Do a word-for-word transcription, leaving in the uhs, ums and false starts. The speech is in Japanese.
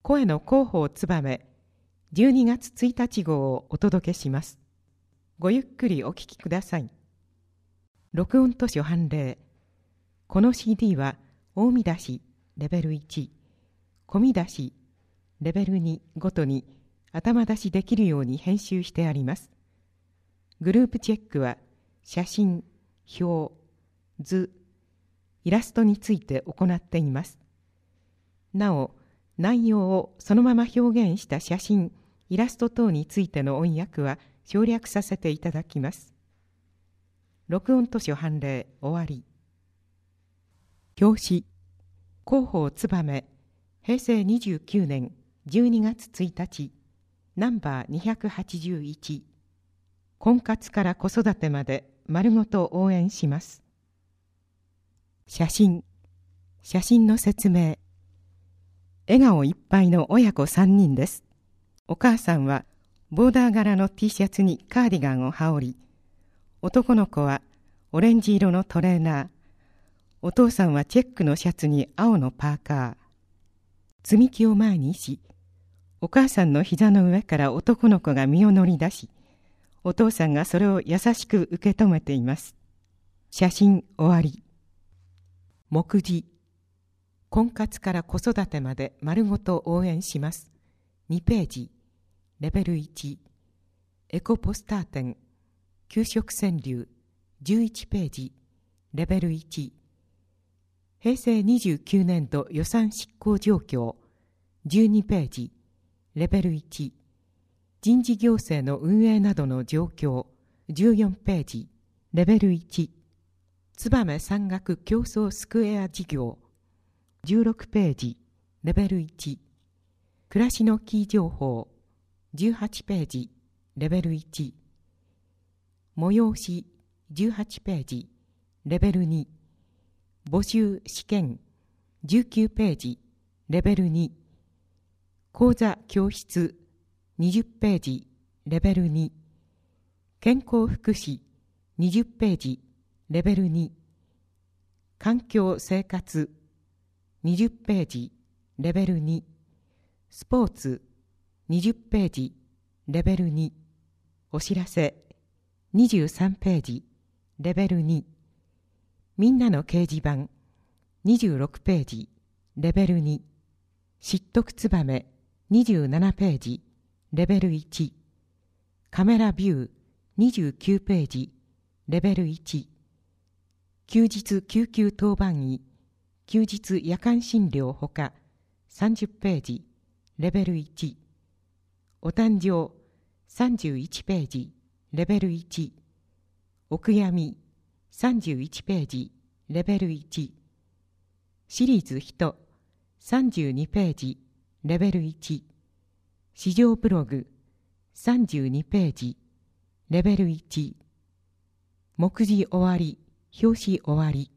声の広報つばめじゅうにがつついたち号をお届けします。ごゆっくりお聞きください。録音図書判例。この シーディー は大見出しレベルいち、小見出しレベルにごとに頭出しできるように編集してあります。グループチェックは写真、表、図、イラストについて行っています。なお、内容をそのまま表現した写真、イラスト等についての音訳は省略させていただきます。録音図書判例終わり。表紙、広報つばめ、へいせいにじゅうきゅうねんじゅうにがつついたち、ナンバーにひゃくはちじゅういち。婚活から子育てまで丸ごと応援します。写真、写真の説明。笑顔いっぱいの親子さんにんです。お母さんはボーダー柄の T シャツにカーディガンを羽織り、男の子はオレンジ色のトレーナー、お父さんはチェックのシャツに青のパーカー。積み木を前にし、お母さんの膝の上から男の子が身を乗り出し、お父さんがそれを優しく受け止めています。写真終わり。目次。婚活から子育てまで丸ごと応援します。にページ。レベルいち。エコポスター展。給食川柳。じゅういちページ。レベルいち。へいせいにじゅうきゅうねんど予算執行状況。じゅうにページ。レベルいち。人事行政の運営などの状況。じゅうよんページ。レベルいち。燕山岳競争スクエア事業。じゅうろくページ。レベルいち。暮らしのキー情報。じゅうはちページ。レベルいち。催し。じゅうはちページ。レベルに。募集試験。じゅうきゅうページ。レベルに。講座教室。にじゅうページ。レベルに。健康福祉。にじゅうページ。レベルに。環境生活。にじゅうページ。レベルに。スポーツ。にじゅうページ。レベルに。お知らせ。にじゅうさんページ。レベルに。みんなの掲示板。にじゅうろくページ。レベルに。知っとくつばめ。にじゅうななページ。レベルいち。カメラビュー。にじゅうきゅうページ。レベルいち。休日救急当番医。休日夜間診療ほか。さんじゅうページ。レベルいち。お誕生。さんじゅういちページ。レベルいち。お悔やみ。さんじゅういちページ。レベルいち。シリーズいち。さんじゅうにページ。レベルいち。市場ブログ。さんじゅうにページ。レベルいち。目次終わり。表紙終わり。